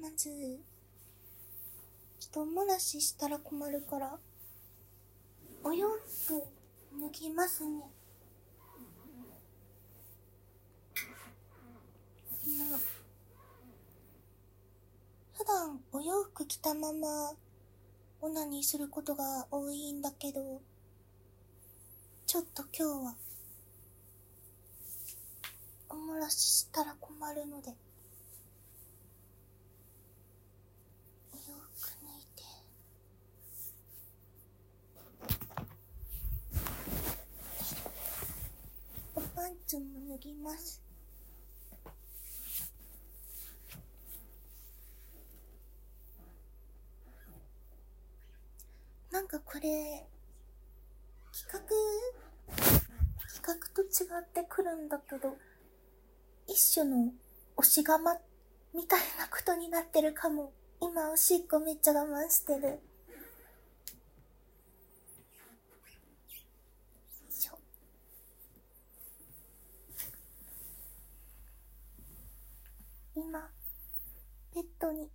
まず、ちょっとお漏らししたら困るから、お洋服脱ぎますね。普段お洋服着たままオナニーすることが多いんだけど、ちょっと今日はお漏らししたら困るので、お洋服脱いで、おパンツも脱ぎます。なんかこれ企画と違ってくるんだけど、一種の押し我慢みたいなことになってるかも。今おしっこめっちゃ我慢してる。今ベッドに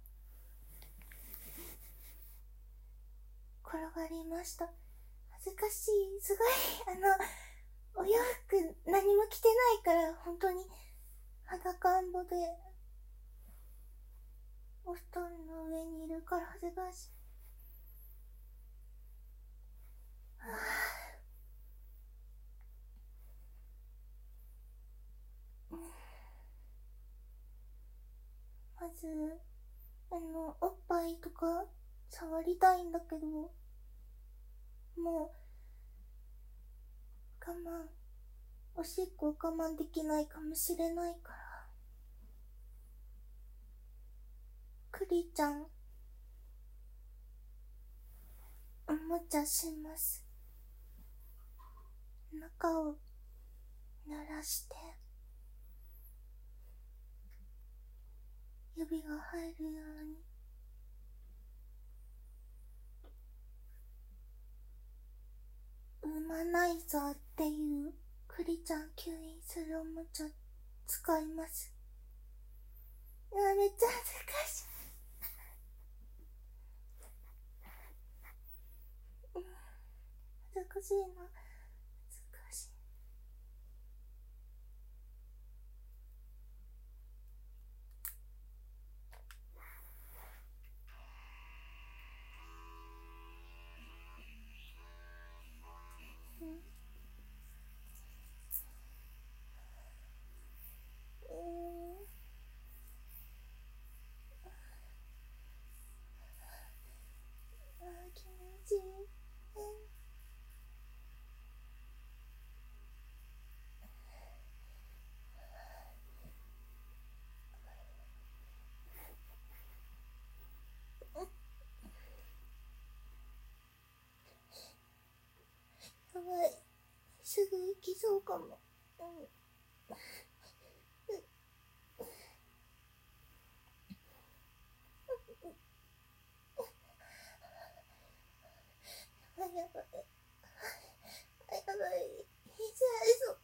転がりました。恥ずかしい。すごいお洋服何も着てないから本当に裸んぼでお布団の上にいるから恥ずかしい。まずおっぱいとか触りたいんだけど、もう我慢、おしっこ我慢できないかもしれないから、クリちゃんおもちゃします。中を濡らして指が入るようにウーマナイザーっていうクリちゃん吸引するおもちゃ使います。めっちゃ恥ずかしい。恥ずかしいな。恥ずかしい。気持ちいい。やばい、すぐ行きそうかも。やばい、やばい、肘ありそう。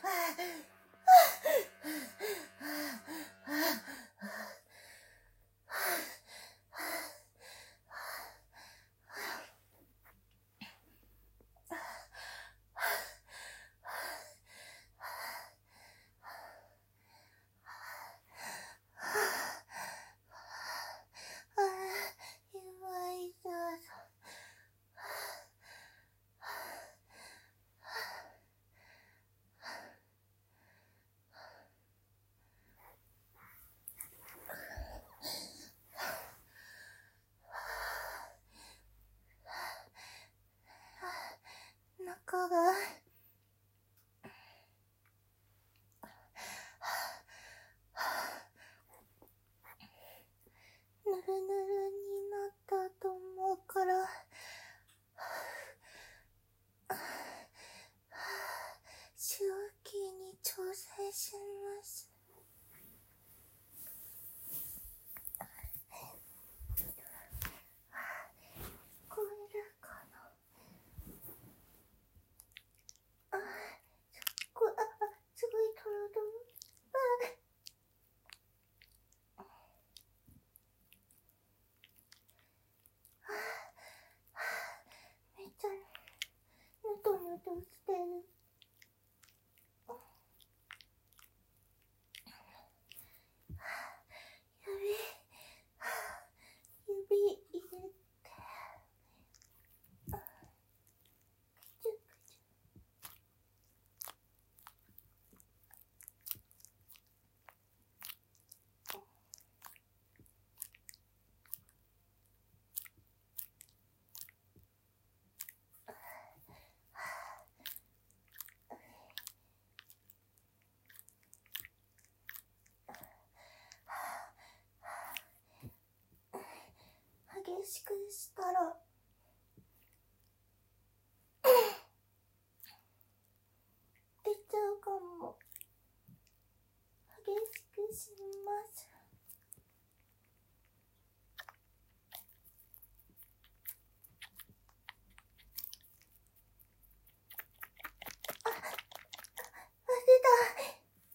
中がぬるぬるになったと思うから周期に調整します。聞こえるかな。すごい体めっちゃぬとぬとしてる。指入れて激しくしたら出ちゃうかも。激しくします。出た。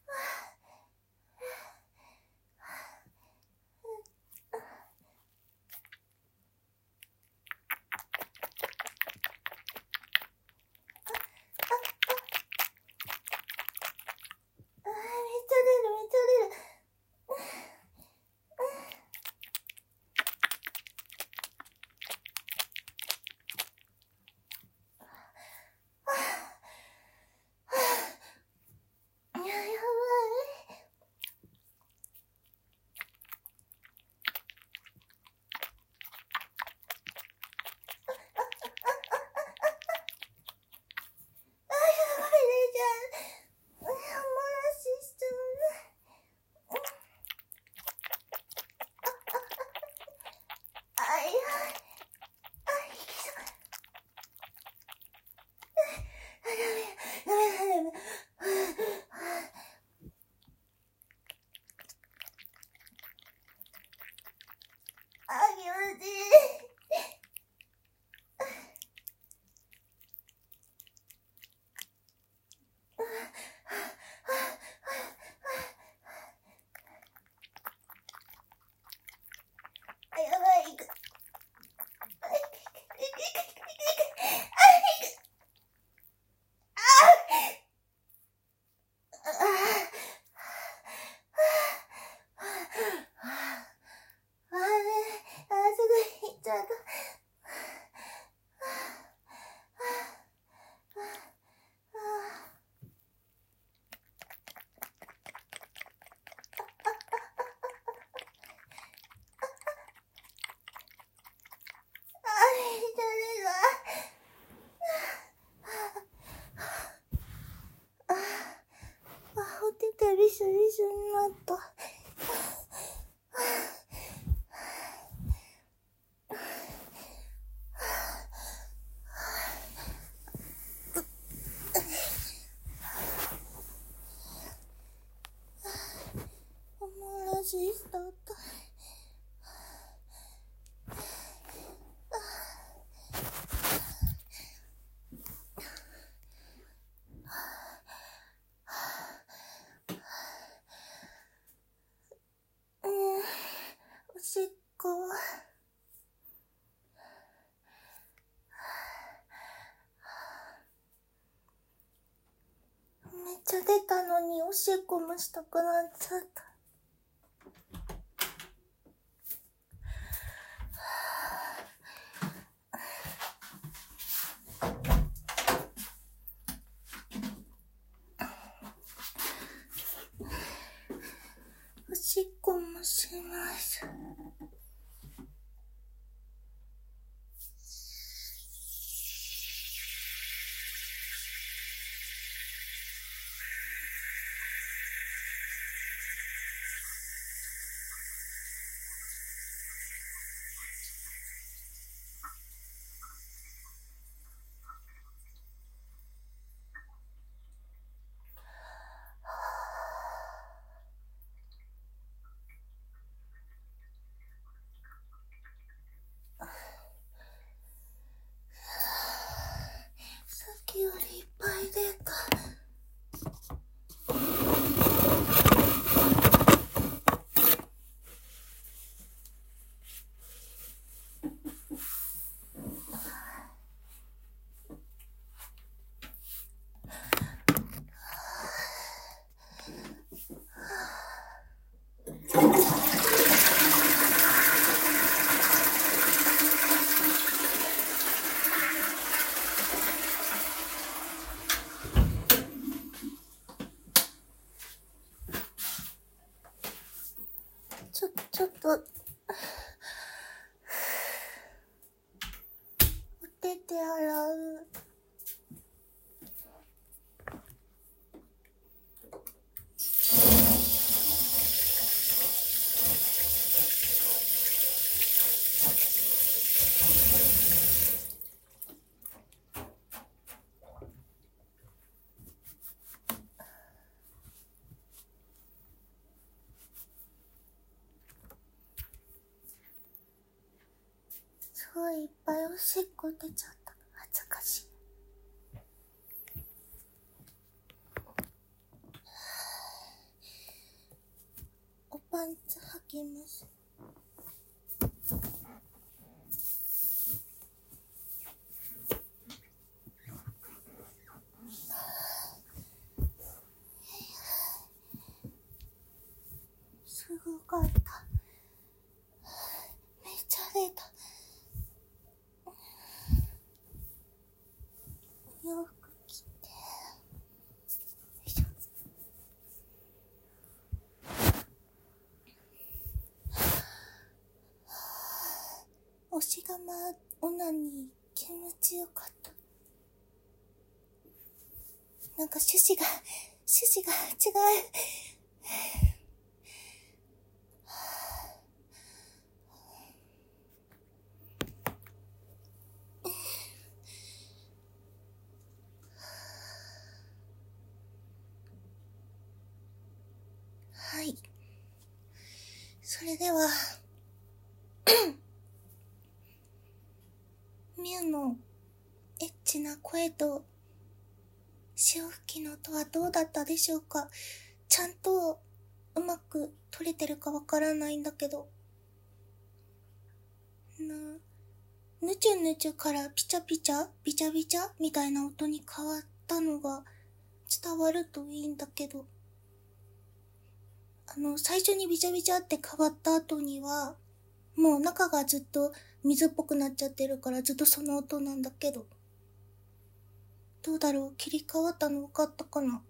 びしょびしょになった。おもらしスタート。 水出たのにおしっこもしたくなっちゃった。おしっこもします。さっきよりいっぱい出た。ちょっと、お手手洗う。すごいいっぱいおしっこ出ちゃった。恥ずかしい。おパンツ履きます。すごかった。めっちゃ出た。洋服着て。よいしょ。押し釜オナニー気持ちよかった。なんか趣旨が違う。はい。それでは、ミュウのエッチな声と潮吹きの音はどうだったでしょうか。ちゃんとうまく撮れてるかわからないんだけど、ぬちゅぬちゅからピチャピチャビチャビチャみたいな音に変わったのが伝わるといいんだけど、最初にビチャビチャって変わった後にはもう中がずっと水っぽくなっちゃってるからずっとその音なんだけど、どうだろう、切り替わったの分かったかな。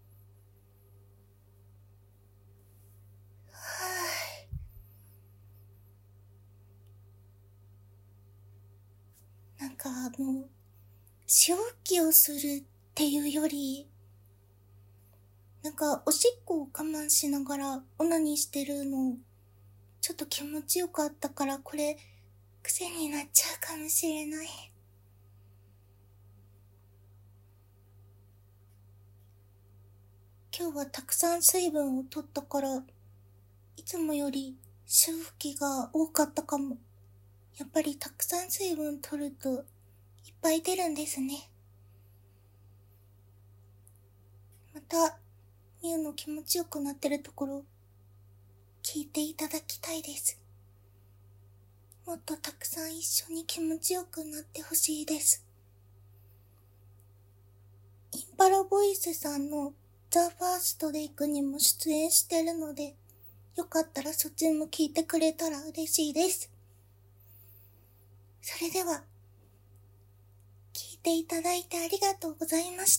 なんか潮吹きをするっていうより、なんかおしっこを我慢しながらオナニーしてるのちょっと気持ちよかったから、これ癖になっちゃうかもしれない。今日はたくさん水分を取ったから、いつもより潮吹きが多かったかも。やっぱりたくさん水分取るといっぱい出るんですね。またミュウの気持ちよくなってるところ聞いていただきたいです。もっとたくさん一緒に気持ちよくなってほしいです。インパラボイスさんのザ・ファーストレイクにも出演してるので、よかったらそっちも聞いてくれたら嬉しいです。それでは、聞いていただいてありがとうございました。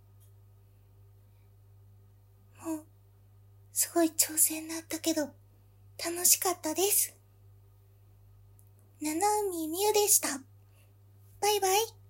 もう、すごい挑戦だったけど、楽しかったです。七海みゆでした。バイバイ。